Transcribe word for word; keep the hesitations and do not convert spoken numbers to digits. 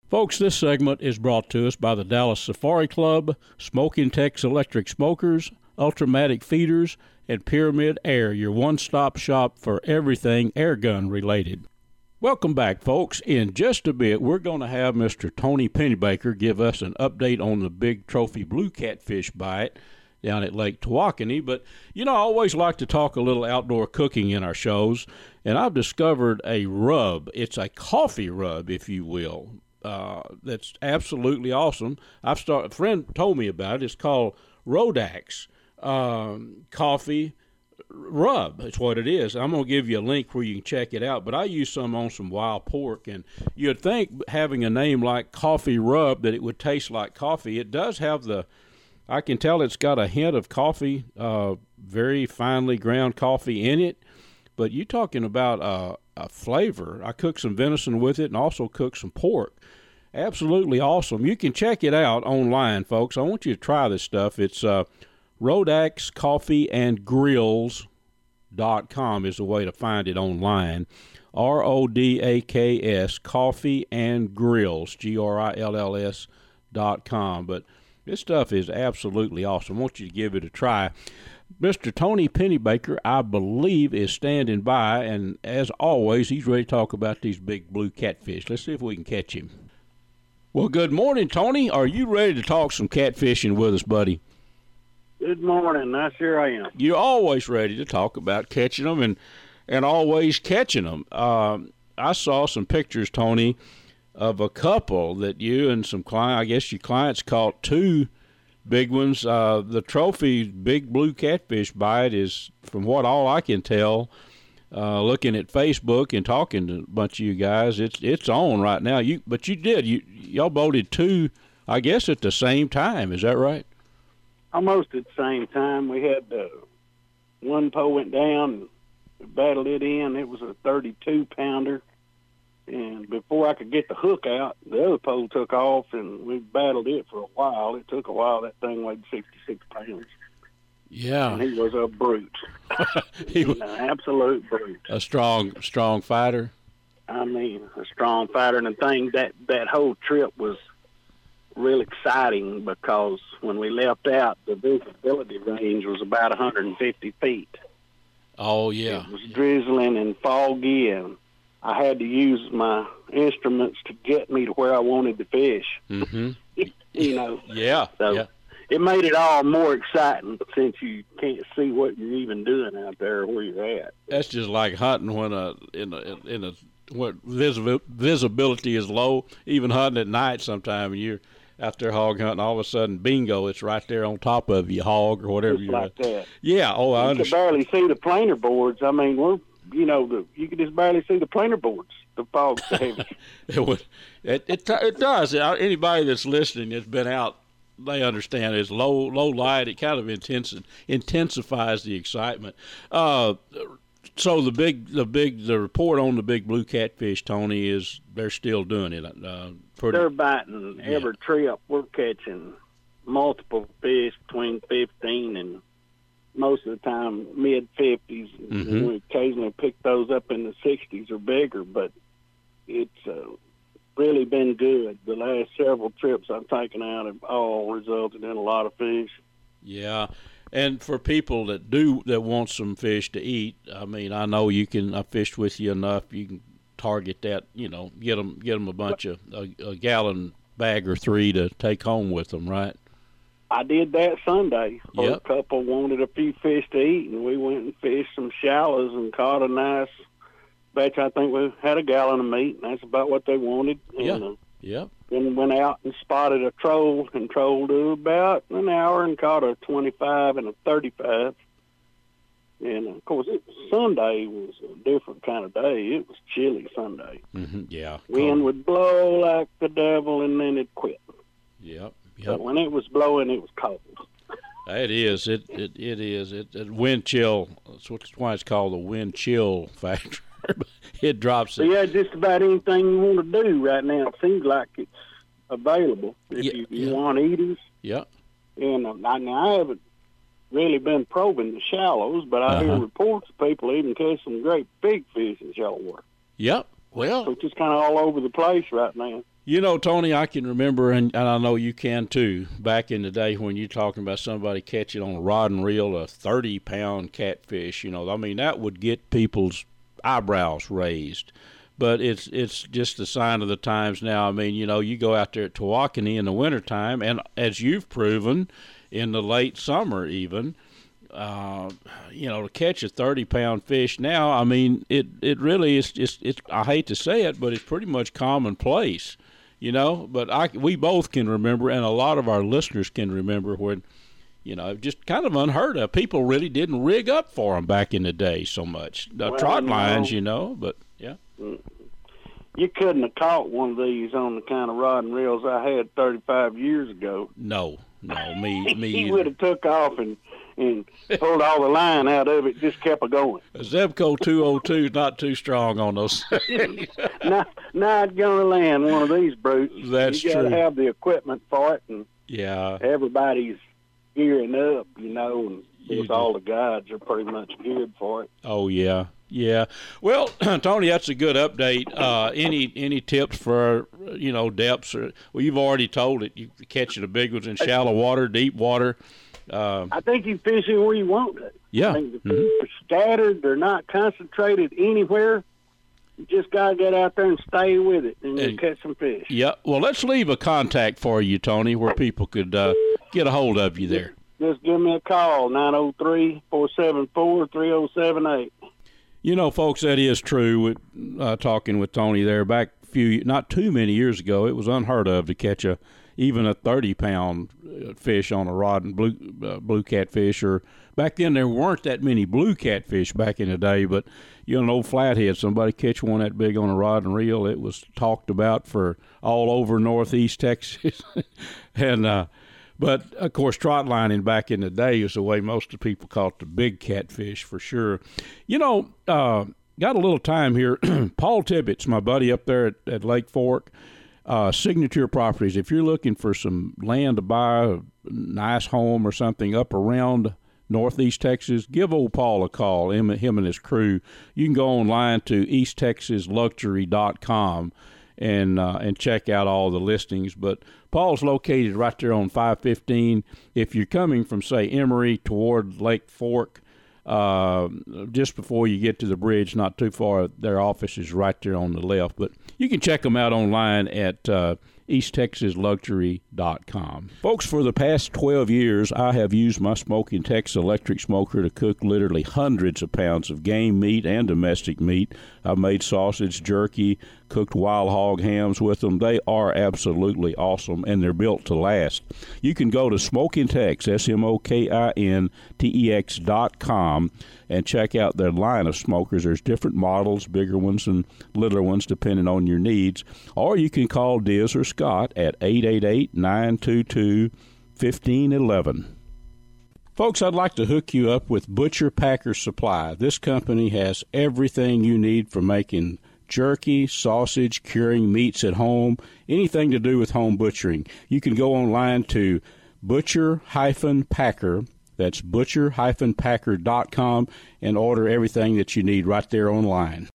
Folks, this segment is brought to us by the Dallas Safari Club, Smoking Tex Electric Smokers, Ultramatic Feeders, and Pyramid Air, your one-stop shop for everything airgun related. Welcome back, folks. In just a bit, we're going to have Mister Tony Pennybaker give us an update on the big trophy blue catfish bite down at Lake Tawakoni. But, you know, I always like to talk a little outdoor cooking in our shows, and I've discovered a rub. It's a coffee rub, if you will. Uh, that's absolutely awesome. I've started. A friend told me about it. It's called Rodax um, Coffee Rub. That's what it is. I'm gonna give you a link where you can check it out. But I use some on some wild pork, and you'd think having a name like Coffee Rub that it would taste like coffee. It does have the. I can tell it's got a hint of coffee, uh, very finely ground coffee in it. But you're talking about uh, a flavor. I cooked some venison with it and also cooked some pork. Absolutely awesome. You can check it out online, folks. I want you to try this stuff. It's uh, Rodax Coffee and Grills dot com is the way to find it online. R O D A K S, Coffee and Grills, G R I L L S dot com. But this stuff is absolutely awesome. I want you to give it a try. Mister Tony Pennybaker, I believe, is standing by, and as always, he's ready to talk about these big blue catfish. Let's see if we can catch him. Well, good morning, Tony. Are you ready to talk some catfishing with us, buddy? Good morning. I sure I am. You're always ready to talk about catching them and, and always catching them. Um, I saw some pictures, Tony, of a couple that you and some clients, I guess your clients caught two big ones. Uh, the trophy big blue catfish bite is, from what all I can tell, uh, looking at Facebook and talking to a bunch of you guys, it's it's on right now. You but you did you y'all boated two, I guess, at the same time. Is that right? Almost at the same time. We had uh, one pole went down, and battled it in. It was a thirty-two pounder. And before I could get the hook out, the other pole took off, and we battled it for a while. It took a while. That thing weighed sixty-six pounds. Yeah. And he was a brute. He was an absolute brute. A strong, strong fighter. I mean, a strong fighter. And the thing, that, that whole trip was real exciting because when we left out, the visibility range was about one hundred fifty feet. Oh, yeah. It was drizzling and foggy, and I had to use my instruments to get me to where I wanted to fish. Mm-hmm. You know? Yeah. So yeah. It made it all more exciting since you can't see what you're even doing out there or where you're at. That's just like hunting when a in a in a what vis- visibility is low. Even hunting at night, sometime and you're out there hog hunting, all of a sudden, bingo! It's right there on top of you, hog or whatever Just you're like at. that. Yeah. Oh, I you understand. You could barely see the planer boards. I mean, we're you know the you could just barely see the planer boards. The fog's so heavy. it, would, it it it does. Anybody that's listening that's been out, they understand it's low low light. It kind of intensi- intensifies the excitement. Uh, so the big the big the report on the big blue catfish, Tony, is they're still doing it. Uh, pretty, they're biting yeah. every trip. We're catching multiple fish between fifteen and most of the time mid fifties. Mm-hmm. We occasionally pick those up in the sixties or bigger, but it's uh, really been good. The last several trips I've taken out have all resulted in a lot of fish. Yeah, and for people that do that want some fish to eat, I mean, I know you can. I fished with you enough. You can target that. You know, get them get them a bunch of a, a gallon bag or three to take home with them, right? I did that Sunday. Yep. A couple wanted a few fish to eat, and we went and fished some shallows and caught a nice batch. I think we had a gallon of meat, and that's about what they wanted. And, yeah. Uh, yep. Then went out and spotted a troll and trolled it about an hour and caught a twenty-five and a thirty-five. And, of course, it was Sunday was a different kind of day. It was chilly Sunday. Mm-hmm. Yeah. Wind cold. would blow like the devil, and then it'd quit. Yep. Yep. But when it was blowing, it was cold. It is. It it, it is. It, it wind chill. That's why it's called the wind chill factor. It drops it. So, yeah, just about anything you want to do right now. It seems like it's available if yeah, you, you yeah. want eaters. Yeah. And uh, I, now I haven't really been probing the shallows, but I uh-huh. hear reports of people even catch some great big fish in shallow water. Yep. Well, so it's just kind of all over the place right now. You know, Tony, I can remember, and, and I know you can too, back in the day when you're talking about somebody catching on a rod and reel a thirty-pound catfish. You know, I mean, that would get people's eyebrows raised. But it's it's just a sign of the times now. I mean, you know, you go out there at Tawakoni in the wintertime, and as you've proven, in the late summer even, uh, you know, to catch a thirty-pound fish now, I mean, it, it really is just, it's, I hate to say it, but it's pretty much commonplace. You know, but I, we both can remember, and a lot of our listeners can remember when, you know, just kind of unheard of. People really didn't rig up for them back in the day so much. Uh, well, trot lines, know, you know, but yeah. You couldn't have caught one of these on the kind of rod and reels I had thirty-five years ago. No, no, me, me. He would have took off and, and pulled all the line out of it, just kept it going. A Zebco two oh two is not too strong on those. not, not going to land one of these brutes. That's you true. You got to have the equipment for it, and yeah, everybody's gearing up, you know, and You with do. all the guides are pretty much geared for it. Oh yeah, yeah. Well, Tony, that's a good update. Uh, any any tips for you know depths? Or, well, you've already told it. You catching the big ones in shallow water, deep water. Uh, I think you fish it where you want to. yeah. I think the Mhm. fish are scattered. They're not concentrated anywhere. You just got to get out there and stay with it, and, And- you'll catch some fish. Yeah. Well, let's leave a contact for you, Tony, where people could uh, get a hold of you there. Just give me a call, nine oh three, four seven four, three oh seven eight. You know, folks, that is true. With, uh, talking with Tony there back a few, not too many years ago, it was unheard of to catch a even a thirty-pound fish on a rod and blue uh, blue catfish. Or back then there weren't that many blue catfish back in the day, but you know, an old flathead, somebody catch one that big on a rod and reel, it was talked about for all over northeast Texas. and uh, but of course, trot lining back in the day is the way most of the people caught the big catfish for sure. You know, uh, got a little time here. Paul Tippett's my buddy up there at, at Lake Fork. Uh, Signature Properties. If you're looking for some land to buy, a nice home or something up around northeast Texas, give old Paul a call, him, him and his crew. You can go online to east texas luxury dot com and uh, and check out all the listings. But Paul's located right there on five fifteen. If you're coming from, say, Emory toward Lake Fork, uh, just before you get to the bridge, not too far, their office is right there on the left. But you can check them out online at uh, east texas luxury dot com. Folks, for the past twelve years, I have used my Smoking Texas electric smoker to cook literally hundreds of pounds of game meat and domestic meat. I've made sausage, jerky, cooked wild hog hams with them. They are absolutely awesome, and they're built to last. You can go to Smoking Tex, S M O K I N T E X dot com, and check out their line of smokers. There's different models, bigger ones and littler ones, depending on your needs. Or you can call Diz or Scott at eight eight eight, nine two two, one five one one. Folks, I'd like to hook you up with Butcher Packer Supply. This company has everything you need for making jerky, sausage, curing meats at home, anything to do with home butchering. You can go online to Butcher Packer, that's butcher packer dot com, and order everything that you need right there online.